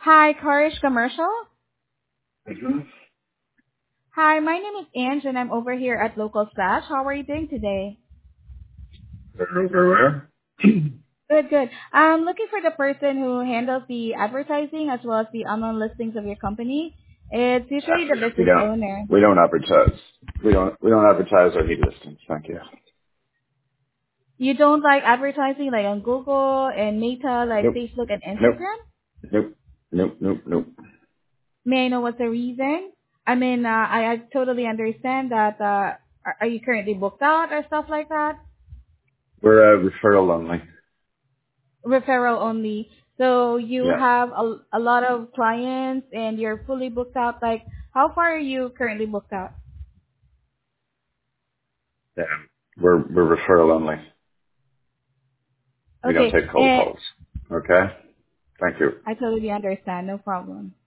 Hi, Courage Commercial. Mm-hmm. Hi, my name is Ange and I'm over here at Local Splash. How are you doing today? Where? Good, good. I'm looking for the person who handles the advertising as well as the online listings of your company. It's usually the We business don't. owner. We don't advertise. We don't advertise our heat listings. Thank you. You don't like advertising like on Google and Meta, like Nope. Facebook and Nope. Instagram? Nope. Nope. Nope. Nope. May I know what's the reason? I mean, I totally understand that. Are you currently booked out or stuff like that? We're a referral only. Referral only. So you Yeah. have a lot of clients and you're fully booked out. Like, how far are you currently booked out? Yeah. We're referral only. We don't Okay, take cold and calls. Okay. Thank you. I totally understand. No problem.